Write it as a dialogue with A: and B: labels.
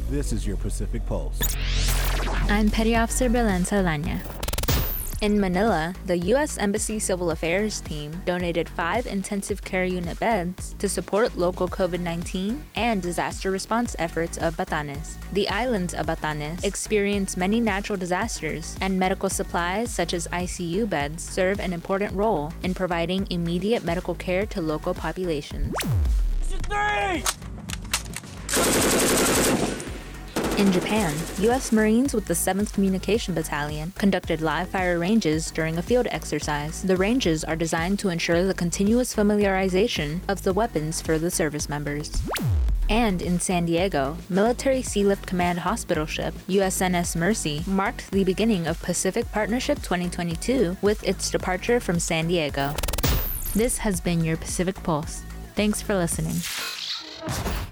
A: This is your Pacific Pulse.
B: I'm Petty Officer Belen Saldaña. In Manila, the U.S. Embassy Civil Affairs team donated 5 intensive care unit beds to support local COVID-19 and disaster response efforts of Batanes. The islands of Batanes experience many natural disasters, and medical supplies such as ICU beds serve an important role in providing immediate medical care to local populations. In Japan, U.S. Marines with the 7th Communication Battalion conducted live-fire ranges during a field exercise. The ranges are designed to ensure the continuous familiarization of the weapons for the service members. And in San Diego, Military Sealift Command hospital ship USNS Mercy marked the beginning of Pacific Partnership 2022 with its departure from San Diego. This has been your Pacific Pulse. Thanks for listening.